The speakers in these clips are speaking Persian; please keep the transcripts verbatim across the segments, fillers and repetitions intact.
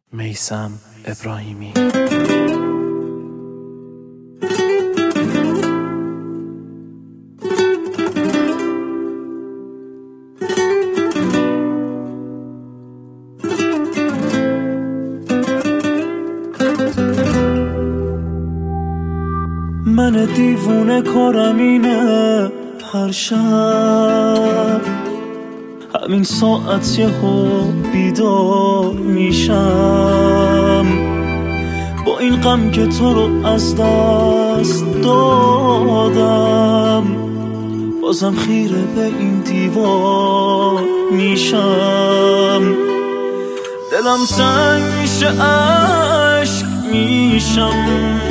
میثم ابراهیمی. من دیوونه کارم اینه هر شب همین ساعت یهو بیدار میشم با این غم که تو رو از دست دادم، بازم خیره به این دیوار میشم. دلم تنگ میشه عشق میشم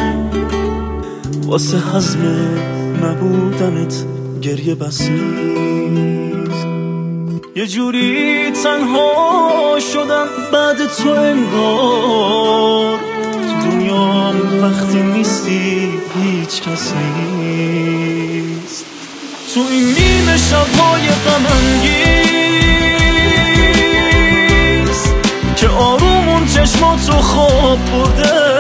واسه حزم نبودنت، گریه بس نیست. یه جوری تنها شدم بعد تو انگار، تو دنیام وقتی نیستی هیچ کس نیست. تو این نیمه شبهای غم انگیز که آرومون چشماتو خواب برده،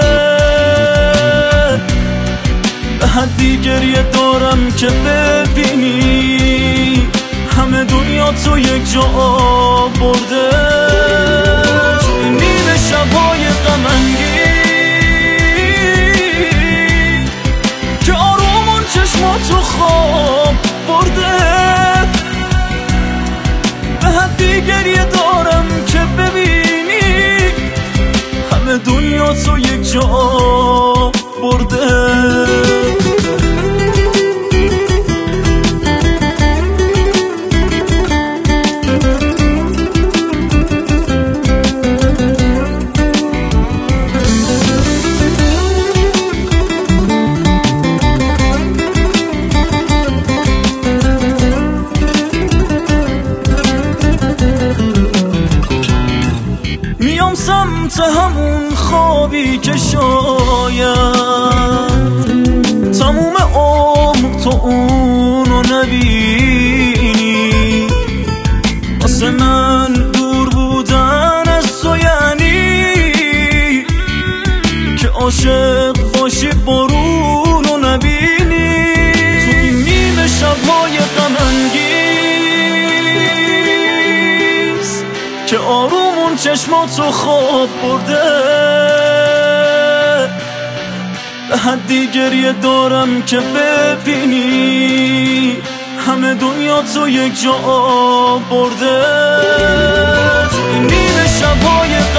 به حدی گریه دارم که ببینی همه دنیا تو یک جا برده. تو این نیمه شبهای غم انگیز که آرومون چشماتو خواب برده، به حدی گریه دارم که ببینی همه دنیا تو یک جا برده. میام سمت همون خوابی که شاید تموم عمر تو اونو نبینی. واسه من دور بودن از تو یعنی که عاشق باشی برونو نبینی. تو این نیمه شبهای غم انگیز که آرومون چشماتو خواب برده، به حدی گریه دارم که ببینی همه دنیا تو یک جا برده. تو این نیمه شبهای